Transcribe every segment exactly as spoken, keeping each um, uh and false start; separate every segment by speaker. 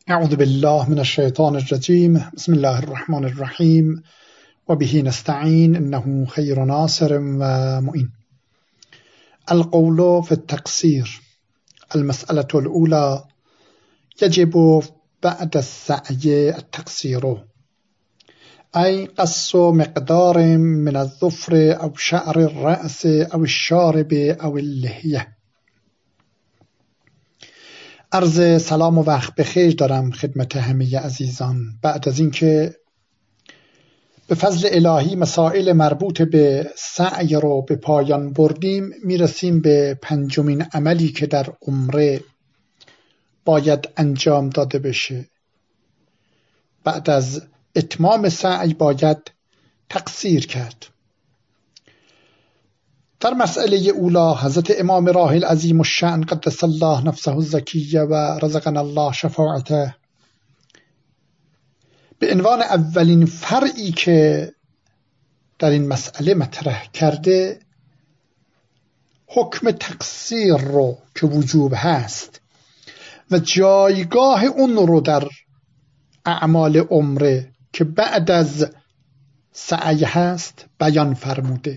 Speaker 1: اعوذ بالله من الشیطان الرجیم. بسم الله الرحمن الرحیم و به نستعین انه خیر ناصر و معین. القول في التقصير. المسألة الأولى: يجب بعد السعي التقصير، أي قص مقدار من الظفر أو شعر الرأس أو الشارب أو اللحية. عرض سلام و وقت بخیر دارم خدمت همه عزیزان. بعد از اینکه به فضل الهی مسائل مربوط به سعی رو به پایان بردیم، میرسیم به پنجمین عملی که در عمره باید انجام داده بشه. بعد از اتمام سعی باید تقصیر کرد. در مسئله اولا حضرت امام راحل عظیم الشأن قدس الله نفسه الزکیه و رزقنا الله شفاعته به عنوان اولین فرعی که در این مسئله مطرح کرده، حکم تقصیر رو که وجوب هست و جایگاه اون رو در اعمال عمره که بعد از سعی هست بیان فرموده.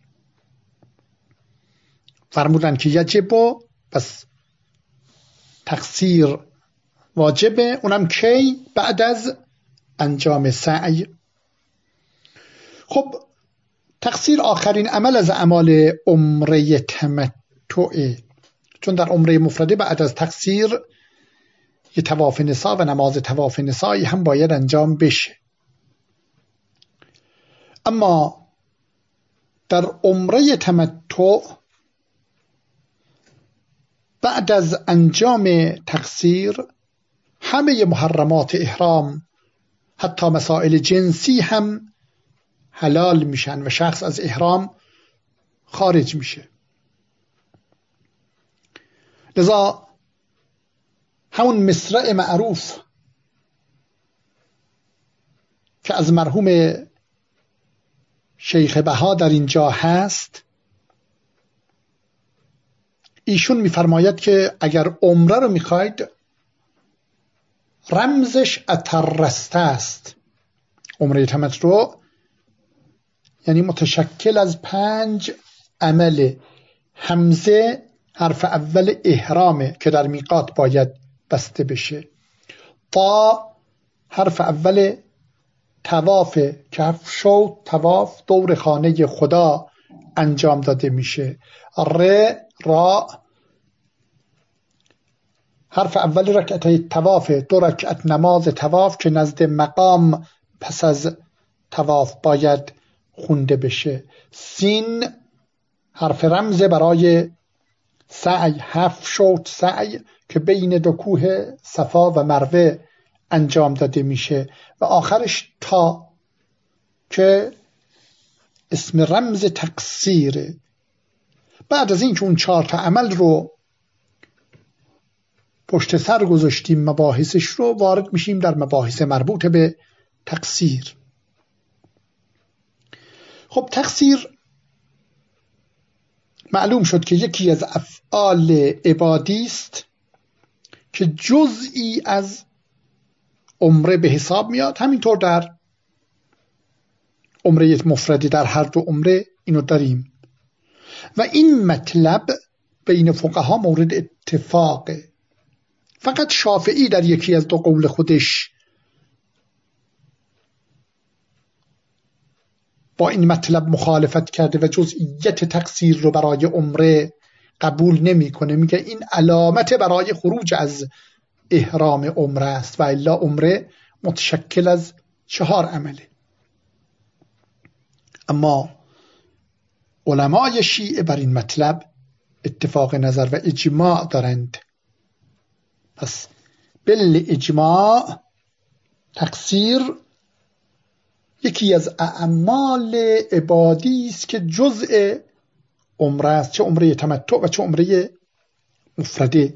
Speaker 1: فرمودن که یجب، پس تقصیر واجبه، اونم کی؟ بعد از انجام سعی. خب تقصیر آخرین عمل از اعمال عمره تمتعه، چون در عمره مفرده بعد از تقصیر یه طواف نسا و نماز طواف نسایی هم باید انجام بشه. اما در عمره تمتع بعد از انجام تقصیر همه محرمات احرام، حتی مسائل جنسی هم حلال میشن و شخص از احرام خارج میشه. لذا همون مصرع معروف که از مرحوم شیخ بها در اینجا هست، ایشون میفرماید که اگر عمره رو میخواید، رمزش اترسته است. عمره تمتع یعنی متشکل از پنج عمل. همزه حرف اول احرامه که در میقات باید بسته بشه. تا حرف اول طواف که هفت طواف دور خانه خدا انجام داده میشه. ر را حرف اول رکعت طواف، دو رکعت نماز طواف که نزد مقام پس از طواف باید خونده بشه. سین حرف رمز برای سعی، هفت شوط سعی که بین دو کوه صفا و مروه انجام داده میشه. و آخرش تا که اسم رمز تقصیره. بعد از این که اون چهار تا عمل رو پشت سر گذاشتیم، مباحثش رو، وارد میشیم در مباحث مربوط به تقصیر. خب تقصیر معلوم شد که یکی از افعال عبادی است که جزئی از عمره به حساب میاد. همینطور در عمره مفردی، در هر دو عمره اینو داریم. و این مطلب بین فقها مورد اتفاقه. فقط شافعی در یکی از دو قول خودش با این مطلب مخالفت کرده و جزئیت تقصیر رو برای عمره قبول نمیکنه. میگه این علامت برای خروج از احرام عمره است و الا عمره متشکل از چهار عمله. اما علمای شیعه بر این مطلب اتفاق نظر و اجماع دارند. پس بل اجماع تقصیر یکی از اعمال عبادی است که جزء عمره است، چه عمره تمتع و چه عمره مفرده.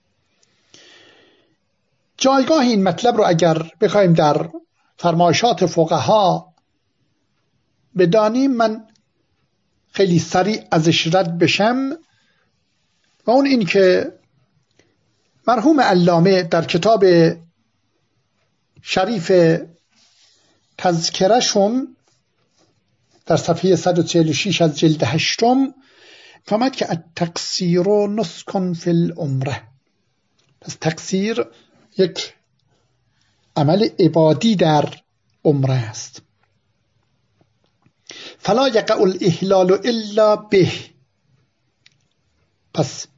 Speaker 1: جایگاه این مطلب رو اگر بخوایم در فرمایشات فقها بدانیم، من خیلی سریع ازش رد بشم، و اون این که مرحوم علامه در کتاب شریف تذکرهشون در صفحه صد و چهل و شش از جلد هشتم فرمود که التقصیر نسک فی العمره. پس تقصیر یک عمل عبادی در عمره است. فلا یقع الاحلال الا به. پس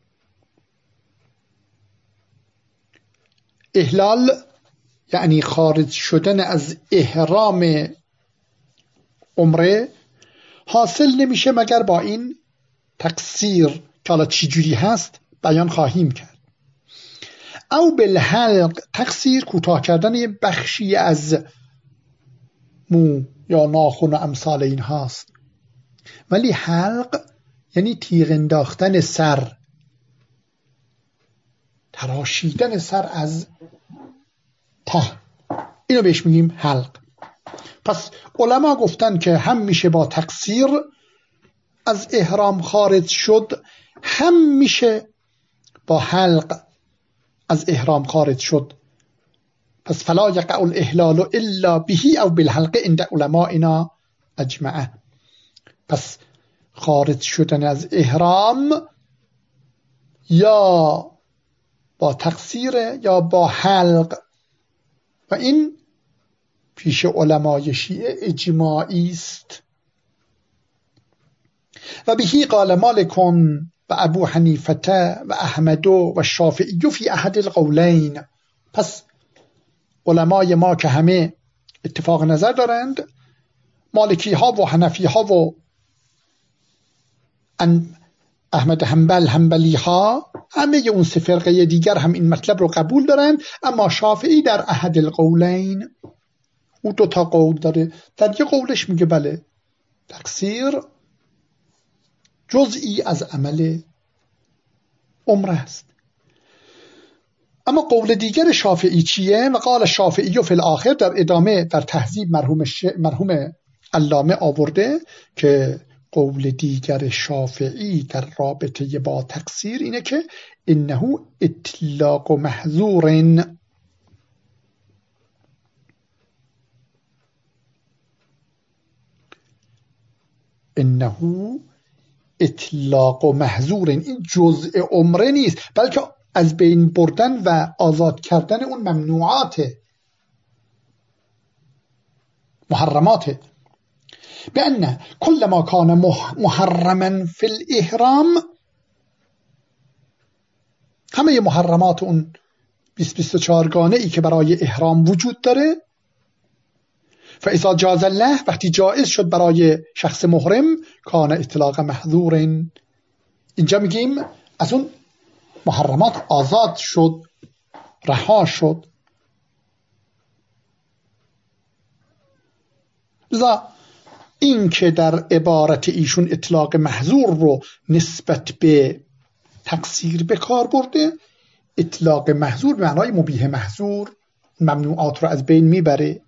Speaker 1: احلال یعنی خارج شدن از احرام عمره حاصل نمیشه مگر با این تقصیر که حالا چی جوری هست بیان خواهیم کرد. او بالحلق، تقصیر کوتاه کردن یه بخشی از مو یا ناخن و امثال این هاست، ولی حلق یعنی تیغ انداختن سر، تراشیدن سر از ته، اینو بهش میگیم حلق. پس علما گفتن که هم میشه با تقصیر از احرام خارج شد، هم میشه با حلق از احرام خارج شد. پس فلا یقع الاحلال الا به او بالحلق عند علمائنا اجمعه. پس خارج شدن از احرام یا با تقصیر یا با حلق، و این پیش علمای شیعه اجماعی است. و بهی قال مالک و ابو حنیفه و احمد و شافعی فی احد القولین. پس علمای ما که همه اتفاق نظر دارند، مالکی ها و حنفی ها و احمد حنبل حنبلی ها، همه اون سه فرقه دیگر هم این مطلب رو قبول دارند، اما شافعی در احد القولین او دو تا قول داره. در یه قولش میگه بله تقصیر جزئی از عمل عمره است. اما قول دیگر شافعی چیه؟ و قال شافعی فی الاخر، در ادامه در تهذیب مرحوم ش... مرحوم علامه آورده که قول دیگر شافعی در رابطه با تقصیر اینه که انه اطلاق محظور، انه اطلاق محظور، این جزء عمره نیست، بلکه از بین بردن و آزاد کردن اون ممنوعات محرماته. بأن كل ما كان محرما في الإحرام، همه محرمات اون بیست بیست و چهار گانه ای که برای احرام وجود داره، فاذا جاز الله، وقتی جایز شد برای شخص محرم، کان اطلاق محظور، اینجا میگیم از اون محرمات آزاد شد، رها شد. لذا این که در عبارت ایشون اطلاق محظور رو نسبت به تقصیر به کار برده، اطلاق محظور به معنای مبیح محظور، ممنوعات رو از بین میبره،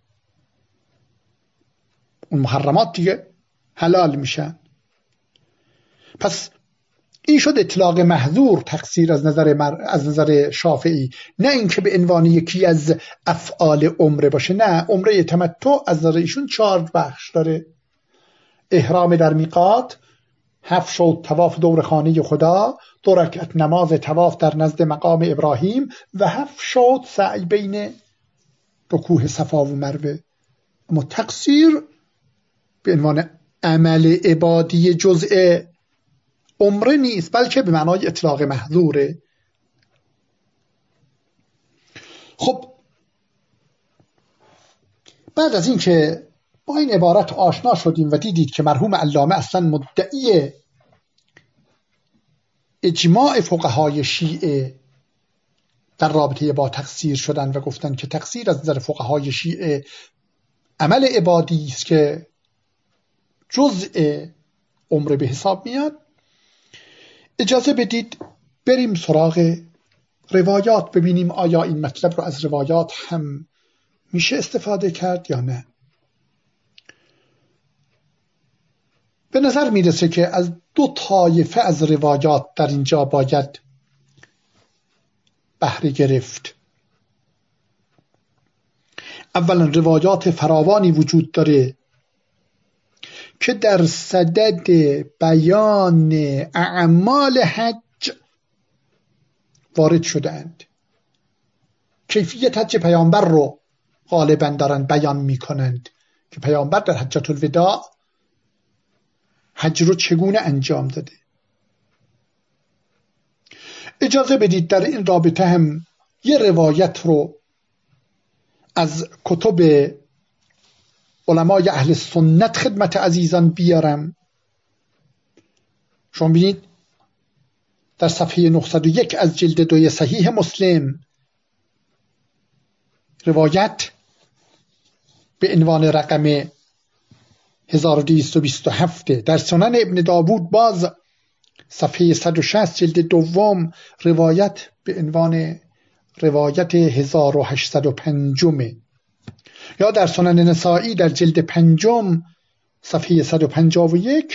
Speaker 1: اون محرمات دیگه حلال میشن. پس این شد اطلاق محظور تقصیر از نظر مر... از نظر شافعی، نه اینکه به عنوان یکی از افعال عمره باشه. نه، عمره تمتع از نظر ایشون چهار بخش داره: احرام در میقات، هفت شد طواف دور خانه خدا، دو رکعت نماز طواف در نزد مقام ابراهیم و هفت شد سعی بین دو کوه صفا و مروه. اما تقصیر به عنوان عمل عبادی جزء عمره نیست، بلکه به معنای اطلاق محظوره. خب بعد از این که با این عبارت آشنا شدیم و دیدید که مرحوم علامه اصلا مدعی اجماع فقهای شیعه در رابطه با تقصیر شدن و گفتن که تقصیر از نظر فقهای شیعه عمل عبادی است که جزء عمره به حساب میاد، اجازه بدید بریم سراغ روایات، ببینیم آیا این مطلب رو از روایات هم میشه استفاده کرد یا نه. به نظر میرسه که از دو طایفه از روایات در اینجا باید بهره گرفت. اولا روایات فراوانی وجود داره که در صدد بیان اعمال حج وارد شدند. کیفیت حج پیامبر رو غالبا دارن بیان میکنند که پیامبر در حجت الوداع حج رو چگونه انجام داده. اجازه بدید در این رابطه هم یه روایت رو از کتب علمای اهل سنت خدمت عزیزان بیارم. شما بینید در صفحه نهصد و یک از جلد دوی صحیح مسلم روایت به عنوان رقم هزار و دویست و بیست و هفت، در سنن ابن داوود باز صفحه صد و شصت جلد دوم روایت به عنوان روایت هزار و هشتصد و پنج، یا در سنن نسائی در جلد پنجم صفحه صد و پنجاه و یک.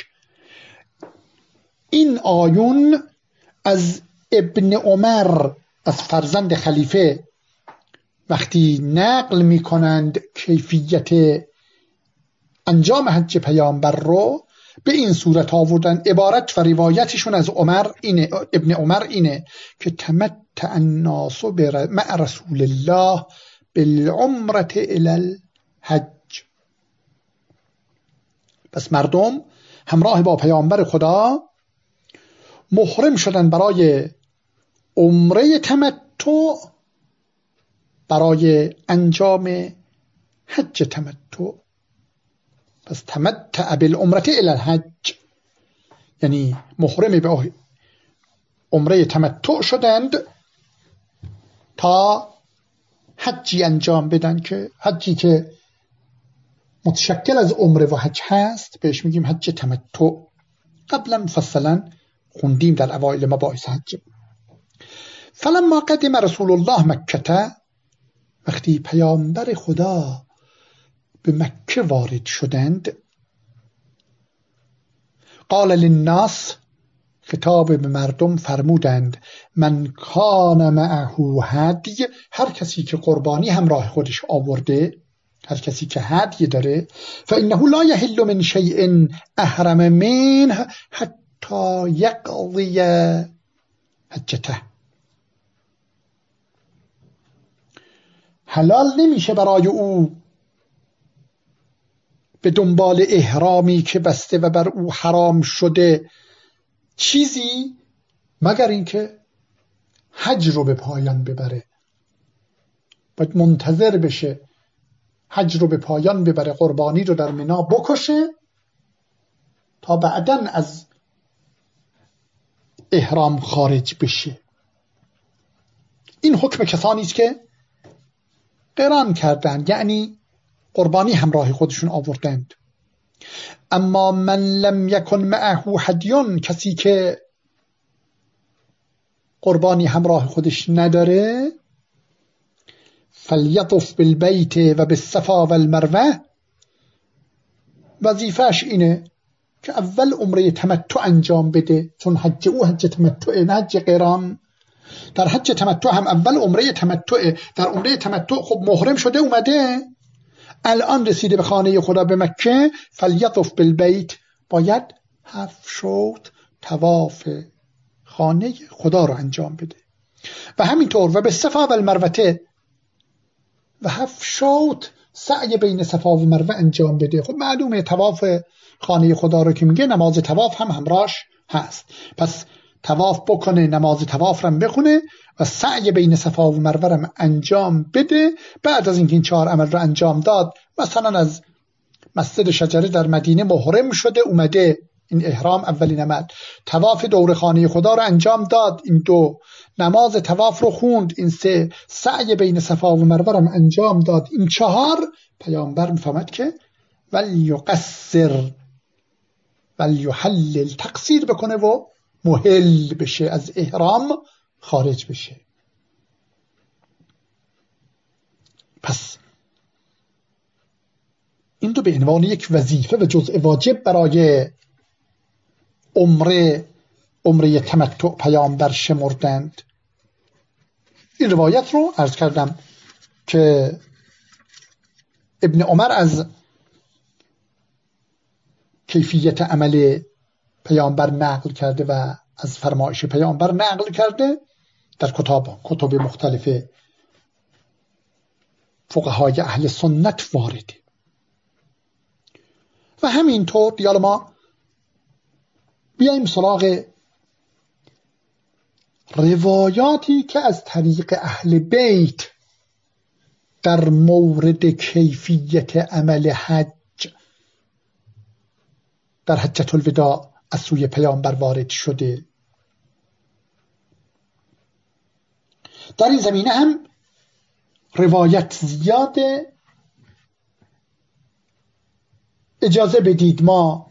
Speaker 1: این آیون از ابن عمر، از فرزند خلیفه، وقتی نقل می کنند کیفیت انجام حج پیامبر رو به این صورت آوردن. عبارت و روایتشون از عمر اینه، ابن عمر اینه که تمتع الناس مع رسول الله بالعمرة الى الحج. پس مردم همراه با پیامبر خدا محرم شدن برای عمره تمتع، برای انجام حج تمتع. پس تمتع بالعمرة الى الحج یعنی محرم به عمره تمتع شدند تا حجی انجام بدن، که حجی که متشکل از عمره و حج هست بهش میگیم حج تمتع. قبلا مفصلا خوندیم در اوایل مباحث حج. فلما قدم رسول الله مکه، وقتی پیامبر خدا به مکه وارد شدند، قال للناس، خطاب به مردم فرمودند، من کان معه هدی، هر کسی که قربانی همراه خودش آورده، هر کسی که هدی داره، فانه لا یحل من شیء احرم منه حتی یقضی حجته. حلال نمیشه برای او به دنبال احرامی که بسته و بر او حرام شده چیزی مگر اینکه حج رو به پایان ببره. باید منتظر بشه حج رو به پایان ببره، قربانی رو در منا بکشه تا بعداً از احرام خارج بشه. این حکم کسانی است که قران کردند، یعنی قربانی همراه خودشون آوردند. اما من لم یکن معه هدیون، کسی که قربانی همراه خودش نداره، فلیطف بالبیت و بالصفا و المروه، وظیفهش اینه که اول عمره تمتع انجام بده، چون حج او حج تمتع نه حج قران. در حج تمتع هم اول عمره تمتع. در عمره تمتع خب محرم شده اومده، الان رسیده به خانه خدا به مکه، فلیطف بالبیت، باید هفت شوط طواف خانه خدا رو انجام بده و همینطور و به صفا و المروه، و هفت شوط سعی بین صفا و مروه انجام بده. خب معلومه طواف خانه خدا رو که میگه نماز طواف هم همراهش هست، پس طواف بکنه، نماز طواف رو بخونه و سعی بین صفا و مروه رو انجام بده. بعد از اینکه این چهار عمل رو انجام داد، مثلا از مسجد شجره در مدینه محرم شده اومده، این احرام اولین عمل، طواف دور خانه خدا رو انجام داد، این دو، نماز طواف رو خوند، این سه، سعی بین صفا و مروه رو انجام داد، این چهار. پیامبر میفهمد که ولیقصر ولیحلل، تقصیر بکنه و محل بشه، از احرام خارج بشه. پس این دو به عنوان یک وظیفه و جزء واجب برای عمره عمره تمتع پیامبر شمردند. این روایت رو عرض کردم که ابن عمر از کیفیت عمل پیامبر نقل کرده و از فرمایش پیامبر نقل کرده در کتاب کتب مختلف فقهای اهل سنت وارده. و همینطور دیال ما بیاییم سراغ روایاتی که از طریق اهل بیت در مورد کیفیت عمل حج در حجة الوداع از سوی پیامبر وارد شده. در این زمینه هم روایت زیاده. اجازه بدید ما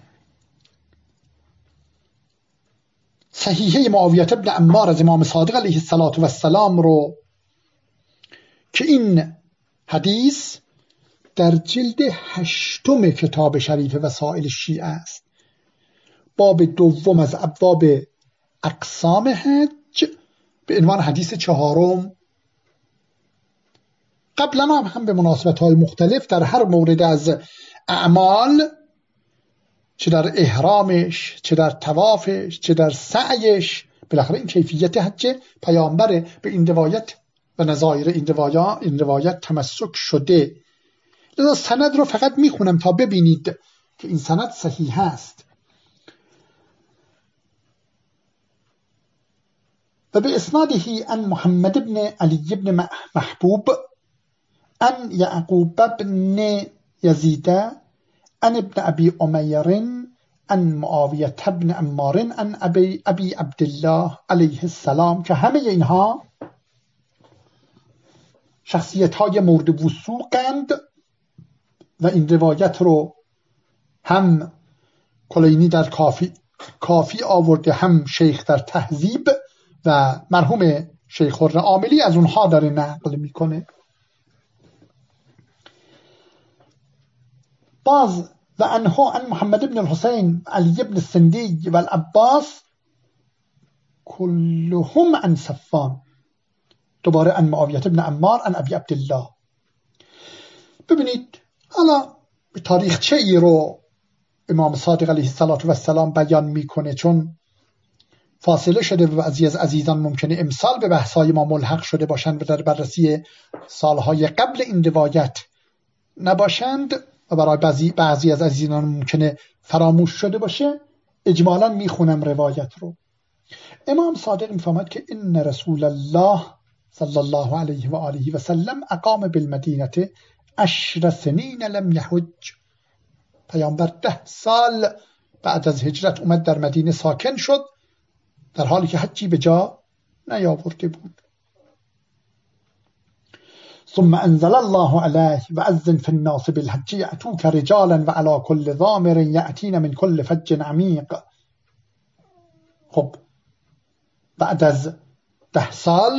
Speaker 1: صحیحه معاویه بن عمار از امام صادق علیه السلام رو که این حدیث در جلد هشتم کتاب شریف وسائل شیعه است، باب دوم از ابواب اقسام حج به عنوان حدیث چهارم، قبلا هم, هم به مناسبت‌های مختلف در هر مورد از اعمال، چه در احرامش، چه در طوافش، چه در سعیش، بالاخره این کیفیت حج پیامبر به این روایت و نظایر این روایت این روایت تمسک شده. لذا سند رو فقط میخونم تا ببینید که این سند صحیح است. و به اسناده عن محمد بن علی بن محبوب عن یعقوب بن یزید عن ابن ابی امیر عن معاویه بن عمار عن ابی ابی عبدالله علیه السلام، که همه اینها شخصیت های مورد وثوقند و این روایت رو هم کلینی در کافی کافی آورده، هم شیخ در تهذیب و مرحوم شیخ الرعاملی از اونها داره نقل میکنه. باز و انها عن محمد بن الحسین علی بن السندی و العباس كلهم عن صفان، دوباره عن معاویه بن عمار عن ابی عبدالله. ببینید حالا تاریخ چه ای رو امام صادق علیه السلام بیان میکنه، چون فاصله شده و بعضی از عزیزان ممکنه امسال به بحثای ما ملحق شده باشند و در بررسی سالهای قبل این روایت نباشند و برای بعضی, بعضی از عزیزان ممکنه فراموش شده باشه. اجمالا میخونم روایت رو. امام صادق میفهمد که ان رسول الله صلی الله علیه و آله و سلم اقام بالمدینه عشر سنین لم یحج. پیامبر ده سال بعد از هجرت اومد در مدینه ساکن شد در حالی که حجی به جا نیاورده بود. ثم انزل الله علیه و اذن فی الناس بالحج یأتوک رجالا و علی کل ضامر یأتین من کل فج عمیق. خب بعد از ده سال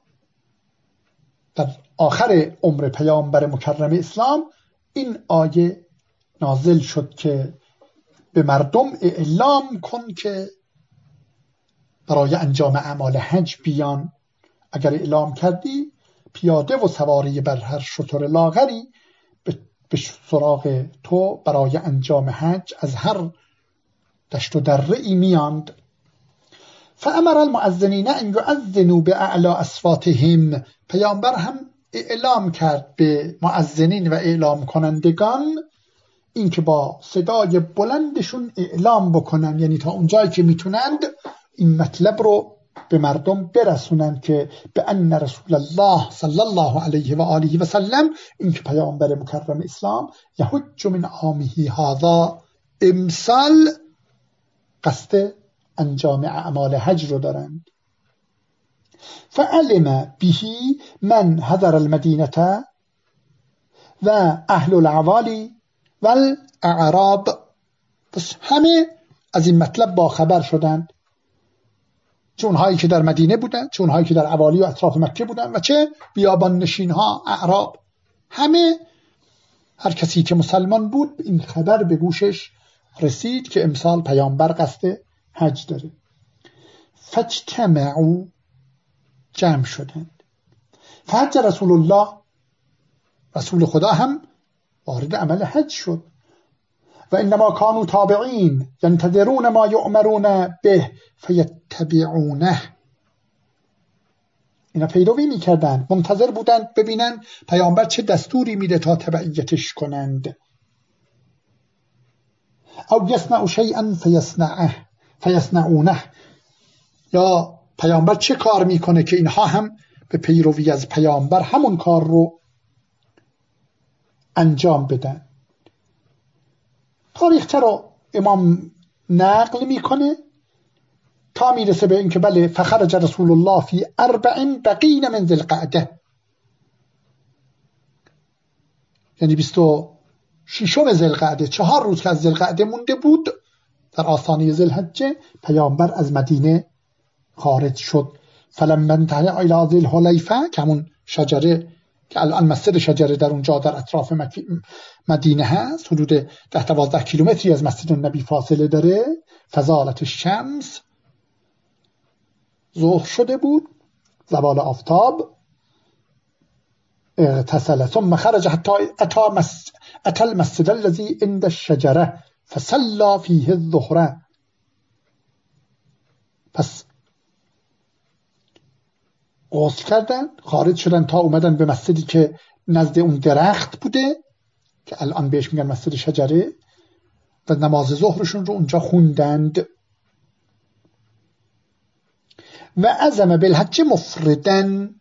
Speaker 1: در آخر عمر پیامبر مکرم اسلام این آیه نازل شد که به مردم اعلام کن که برای انجام اعمال حج بیان. اگر اعلام کردی پیاده و سواری بر هر شتر لاغری به سراغ تو برای انجام حج از هر دشت و دره ای میاند. فامر المؤذنین ان یؤذنوا باعلی اصواتهم. پیامبر هم اعلام کرد به مؤذنین و اعلام کنندگان اینکه با صدای بلندشون اعلام بکنن، یعنی تا اونجایی که میتونند این مطلب رو به مردم برسونن که به ان رسول الله صلی الله علیه و آله و سلم، اینکه پیامبر مکرم اسلام یحج من عامه هذا، امسال قصد انجام اعمال حج رو دارند. فعلم به من حضر المدینه و اهل العوالی و الاعراب. پس همه از این مطلب با خبر شدند، چه اونهایی که در مدینه بودند، چه اونهایی که در عوالی و اطراف مکه بودند و چه بیابان نشین ها اعراب. همه، هر کسی که مسلمان بود این خبر به گوشش رسید که امسال پیامبر قصد حج داره. فاجتمعوا، جمع شدند. فحج رسول الله، رسول خدا هم وارد عمل حج شد. و انما کانوا تابعین ینتظرون ما یؤمرون به فیتبعونه، اینا پیروی میکردند، منتظر بودند ببینن پیامبر چه دستوری میده تا تبعیتش کنند. او یصنع شیئا فیصنعه فیصنعونه، یا پیامبر چه کار میکنه که اینها هم به پیروی از پیامبر همون کار رو انجام بدن. تاریخ رو امام نقل میکنه تا میرسه به اینکه بله فخرج رسول الله فی اربع بقین من ذی القعده، یعنی بیست و ششم ذی القعده، چهار روز که از ذی القعده مونده بود در آستانه ذی الحجه، پیامبر از مدینه خارج شد. فلما انتهى الى ذی الحلیفه، که همون شجره که الان مسجد شجره در اونجا در اطراف مدینه هست، حدود ده دوازده کیلومتری از مسجد النبی فاصله داره، فزالت الشمس، ظهر شده بود، زوال آفتاب، اغتسل ثم خرج حتی اتى المسجد الذي عند الشجره فصلى فيه الظهر. پس غسل کردن، خارج شدن تا اومدن به مسجدی که نزد اون درخت بوده که الان بهش میگن مسجد شجره، و نماز ظهرشون رو اونجا خوندند. و عزم بالحج مفردن،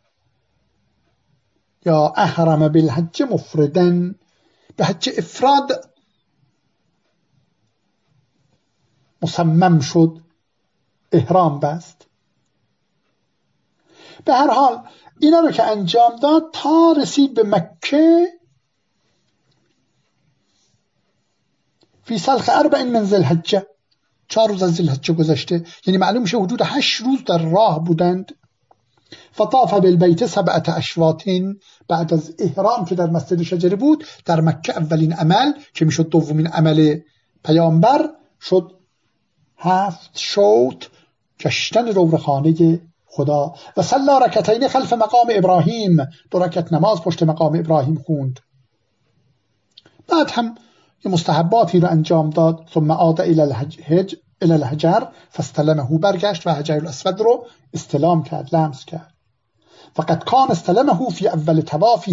Speaker 1: یا احرم بالحج مفردن، به حج افراد مصمم شد، احرام بست. به هر حال اینا رو که انجام داد تا رسید به مکه، فی سلخ اربع من ذی الحجه، چهار روز از ذی الحجه گذشته، یعنی معلوم شه حدود هشت روز در راه بودند. فطاف بالبیت سبعة اشواط، بعد از احرام که در مسجد شجره بود، در مکه اولین عمل که میشد دومین عمل پیامبر شد هفت شوط گشتن دور خانه خدا. و صلی رکعتین خلف مقام ابراهیم، دو رکعت نماز پشت مقام ابراهیم خوند. بعد هم یه مستحباتی رو انجام داد. ثم عاد الى الحج الى الحجر فاستلمه، برگشت و حجر الاسود رو استلام کرد، لمس کرد. فقد کان استلمه فی اول طوافه،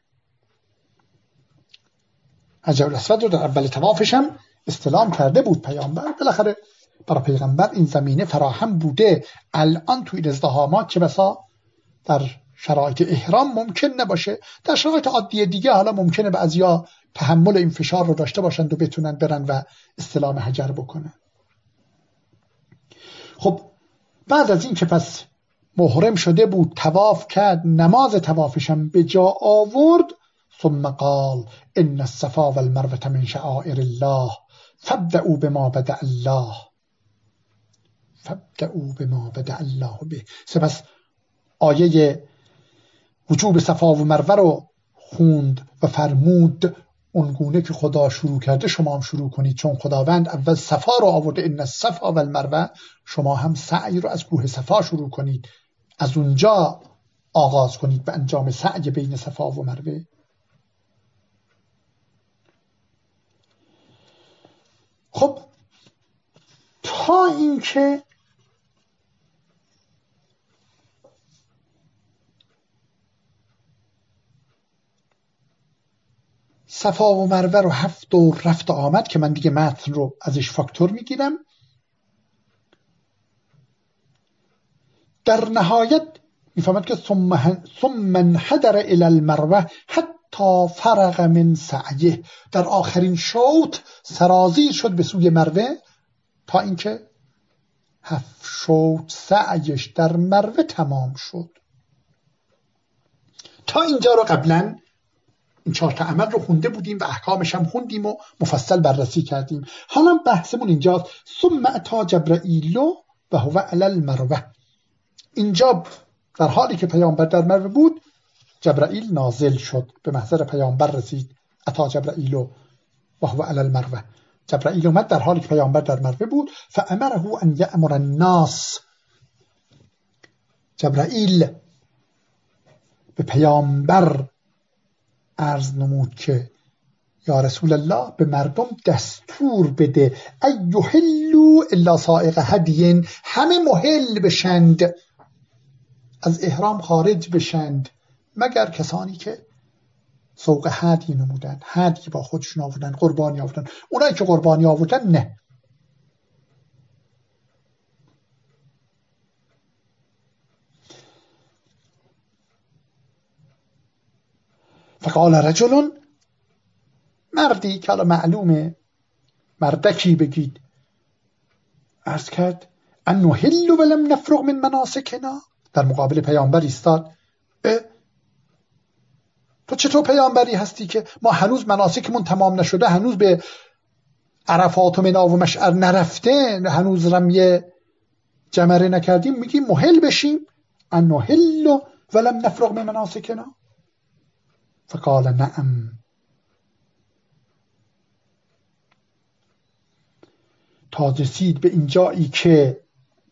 Speaker 1: حجر الاسود رو در اول طوافش هم استلام کرده بود پیامبر. بالاخره برای پیغمبر این زمینه فراهم بوده. الان توی ازدحامات چه بسا در شرایط احرام ممکن نباشه، در شرایط عادی دیگه حالا ممکنه بعضیا تحمل این فشار رو داشته باشند و بتونن برن و استلام حجر بکنن. خب بعد از این که پس محرم شده بود، طواف کرد، نماز طوافش هم به جا آورد، ثم قال ان الصفا والمروه من شعائر الله فابدأوا بما بدأ الله فابدأوا بما بدأ الله به. سپس آیه وجوب صفا و مروه رو خوند و فرمود اونگونه که خدا شروع کرده شما هم شروع کنید، چون خداوند اول صفا رو آورده، ان الصفا والمروه، شما هم سعی رو از کوه صفا شروع کنید، از اونجا آغاز کنید به انجام سعی بین صفا و مروه. خب تا اینکه صفا و مروه رو هفت و رفت و آمد که من دیگه متن رو ازش فاکتور میگیرم، در نهایت میفهمد که ثم انحدر الى المروه حتی فرغ من سعیه، در آخرین شوط سرازیر شد به سوی مروه تا اینکه هفت شوط سعیش در مروه تمام شد. تا اینجا رو قبلا این چهار تا عمل رو خونده بودیم و احکامش هم خوندیم و مفصل بررسی کردیم. حالا بحثمون اینجاست. ثم اتی جبرائیل و هو علی المروه، اینجا در حالی که پیامبر در مروه بود جبرائیل نازل شد، به محضر پیامبر رسید. اتی جبرائیل و هو علی المروه، جبرائیل اومد در حالی که پیامبر در مروه بود. فامره ان یأمر الناس، جبرائیل به پیامبر عرض نمود که یا رسول الله به مردم دستور بده ایهلوا الا سائق هدی، همه محل بشند، از احرام خارج بشند مگر کسانی که سوق هدی نمودن، هدی با خودشون آوردن، قربانی آوردن. اونایی که قربانی آوردن نه. فقال رجل، مردی که حالا معلومه مردکی بگید، عرض کرد ان نحل ولم نفرغ من مناسکنا، در مقابل پیامبر ایستاد. تو چطور پیامبری هستی که ما هنوز مناسکمون تمام نشده، هنوز به عرفات و منا و مشعر نرفته، هنوز رمی جمره نکردیم، میگیم محل بشیم؟ ان نحل ولم نفرغ من مناسکنا. فقال نعم. تا رسید به اینجایی که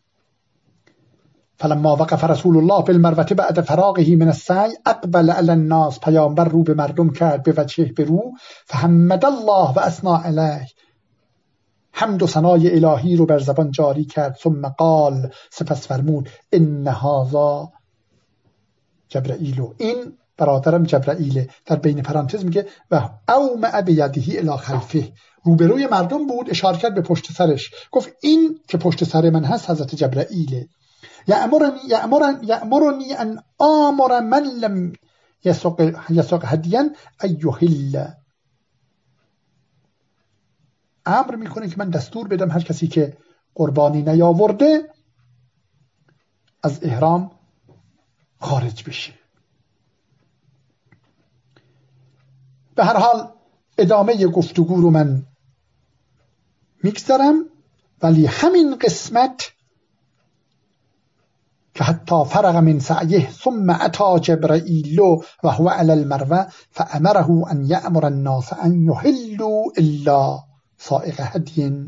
Speaker 1: فلما وقف رسول الله بالمروه بعد فراغه من السعی اقبل علی الناس، پیامبر رو به مردم کرد به وجهه به رو، فحمد الله و اثنا علیه، حمد و ثنای الهی رو بر زبان جاری کرد. ثم قال، سپس فرمود ان هذا جبرائیل، این برادرم جبرائیل. در بین پرانتز میگه و اومع بیده الی خلفه، روبروی مردم بود، اشاره کرد به پشت سرش، گفت این که پشت سر من هست حضرت جبرائیله. یأمرنی یأمرنی یأمرنی ان آمر من لم یسوق یسوق هدیا ایهل، امر میکنه که من دستور بدم هر کسی که قربانی نیاورده از احرام خارج بشه. به هر حال ادامه گفتگو رو من میگذارم، ولی همین قسمت که حتی فرغ من سعیه ثم اتى جبرائیل و هو علی المروه فامره ان یأمر الناس ان یحلوا الا سائق هدی.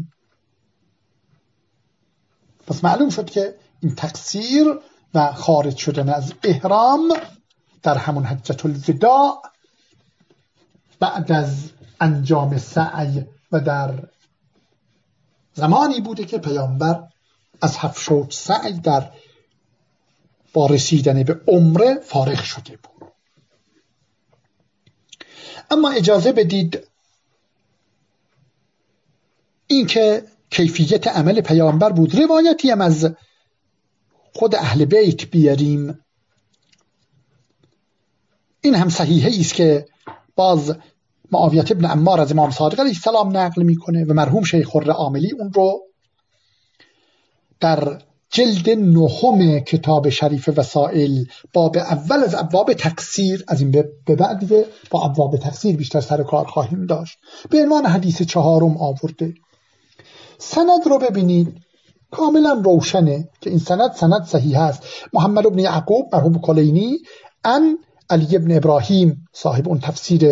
Speaker 1: پس معلوم شد که این تقصیر و خارج شدن از احرام در همون حجة الوداع بعد از انجام سعی و در زمانی بوده که پیامبر از هفت شوط سعی در با رسیدن به عمره فارغ شده بود. اما اجازه بدید این که کیفیت عمل پیامبر بود، روایتی هم از خود اهل بیت بیاریم. این هم صحیحه است که باز معاویه ابن عمار از امام صادق علیه السلام نقل میکنه و مرحوم شیخ الرعاملی اون رو در جلد نهم کتاب شریف وسائل باب اول از ابواب تقصیر، از این به بعد دیگه با ابواب تقصیر بیشتر سر کار خواهیم داشت، به عنوان حدیث چهارم آورده. سند رو ببینید، کاملا روشنه که این سند سند صحیح است. محمد ابن یعقوب مرحوم کلینی ان علی ابن ابراهیم صاحب اون تفسیر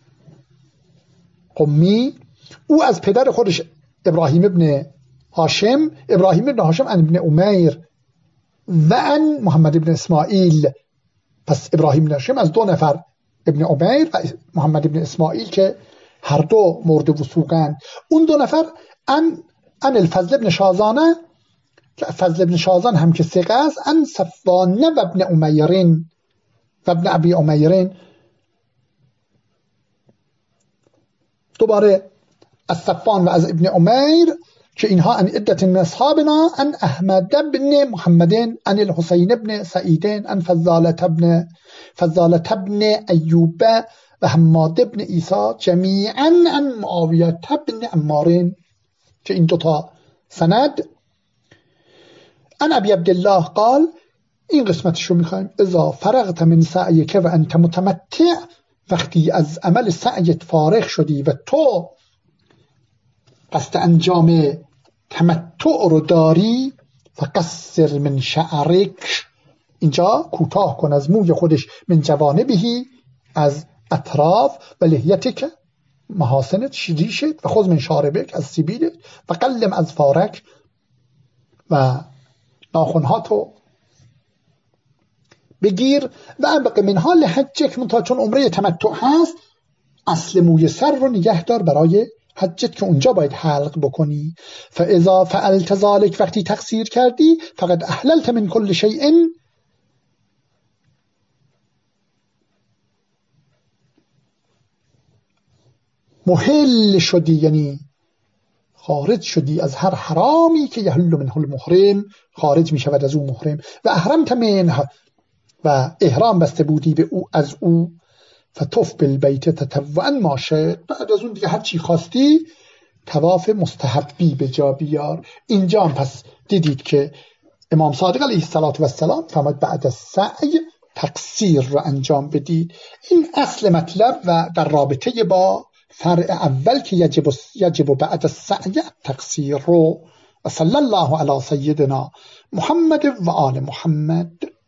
Speaker 1: قمی، او از پدر خودش ابراهیم ابن هاشم، ابراهیم ابن هاشم ان ابن امیر و ان محمد ابن اسماعیل. پس ابراهیم ابن هاشم از دو نفر، ابن امیر و محمد ابن اسماعیل که هر دو مورد وثوقند. اون دو نفر ان ان الفضل ابن شازانه که فضل ابن شازان هم که ثقه است، ان صفوان و ابن امیرین و ابن ابی امیرین. دوباره از صفوان و از ابن امیر که اینها ان عدت من اصحابنا ان احمد بن محمدین ان الحسین بن سعیدین ان فضالة بن فضالة بن ایوب و حماد بن عیسی جمیعا ان معاویه بن عمارین، که این دوتا سند. ان ابی عبدالله قال، این قسمتشو میخوایم، اذا فرغت من سعیک و انت متمتع، وقتی از عمل سعیت فارغ شدی و تو قصد انجام تمتع رو داری، فقصر من شعرک، اینجا کوتاه کن از موی خودش، من جوانبهی، از اطراف، و لحیتک، محاسنت، ریشت، و خذ من شاربک، از سیبیلت، و قلم از فارک، و ناخنهاتو بگیر، و ابق منها لحجک، منتها چون عمره تمتع هست اصل موی سر رو نگه دار برای حجت که اونجا باید حلق بکنی. فاذا فعلت ذلك، وقتی تقصیر کردی، فقد احللت من کل شیء، محل شدی، یعنی خارج شدی از هر حرامی که یحل منه المحرم، خارج می شود از او محرم. و احرمت منه، و احرام بسته بودی به او از او. فتوف بالبیت تطوعا ما شئت، بعد از اون دیگه هر چی خواستی طواف مستحبی به جا بیار. اینجا هم پس دیدید که امام صادق علیه السلام فرمود بعد از سعی تقصیر را انجام بدید. این اصل مطلب و در رابطه با فرع اول که یجب یجب بعد السعی تقصیر رو. و صلی الله علی سیدنا محمد و آل محمد.